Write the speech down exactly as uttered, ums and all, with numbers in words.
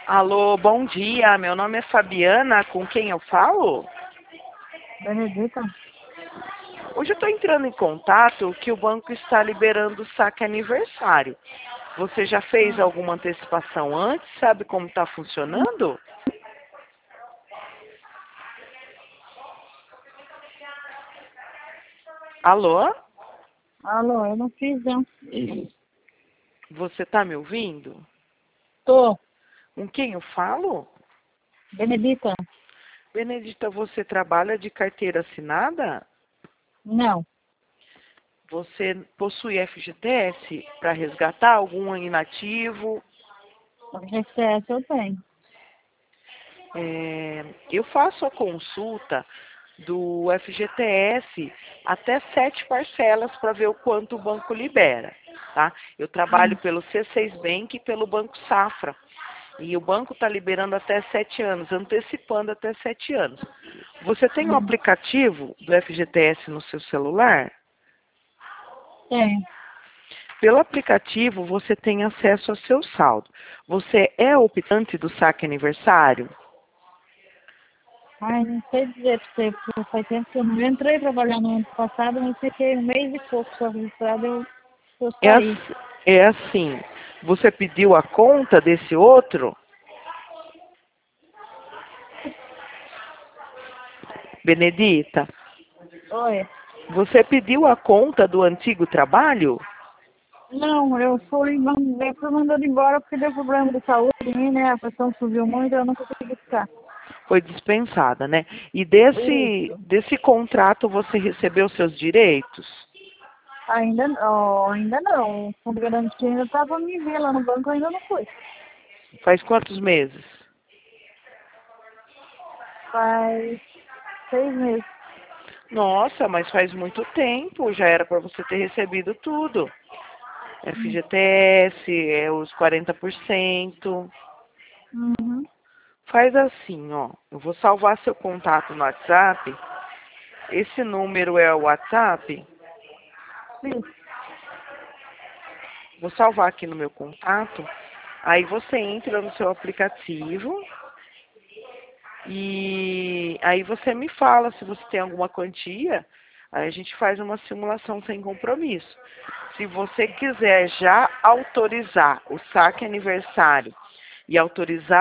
Alô, bom dia. Meu nome é Fabiana. Com quem eu falo? Benedita? Hoje eu estou entrando em contato que o banco está liberando o saque aniversário. Você já fez Ah, alguma antecipação antes? Sabe como está funcionando? Alô? alô, eu não fiz, não. Você está me ouvindo? Tô. Com quem eu falo? Benedita? Benedita, você trabalha de carteira assinada? Não. Você possui F G T S para resgatar algum inativo? O G C S eu tenho. É, eu faço a consulta do F G T S até sete parcelas para ver o quanto o banco libera, tá? Eu trabalho Hum, pelo C seis Bank e pelo Banco Safra. E o banco está liberando até sete anos, antecipando até sete anos. Você tem um hum, aplicativo do F G T S no seu celular? tenho. Pelo aplicativo, você tem acesso ao seu saldo. Você é optante do saque aniversário? Ai, não sei dizer pra você, porque faz tempo que eu não entrei trabalhar no ano passado, mas fiquei um mês e pouco só registrada, eu, eu É, saí. ass- é assim, você pediu a conta desse outro? Benedita, Oi. você pediu a conta do antigo trabalho? Não, eu fui, man- eu fui mandando embora porque deu problema de saúde em mim, né? A pressão subiu muito, eu não consegui ficar. Foi dispensada, né? E desse, Isso. desse contrato você recebeu seus direitos? Ainda, oh, ainda não. O fundo de garantia ainda estava me ver lá no banco, eu ainda não fui. Faz quantos meses? Faz seis meses. Nossa, mas faz muito tempo, já era para você ter recebido tudo. Hum. F G T S, é os quarenta por cento. Uhum. Faz assim, ó. Eu vou salvar seu contato no WhatsApp. Esse número é o WhatsApp. Isso. Vou salvar aqui no meu contato. Aí você entra no seu aplicativo e aí você me fala se você tem alguma quantia. Aí a gente faz uma simulação sem compromisso. Se você quiser já autorizar o saque aniversário e autorizar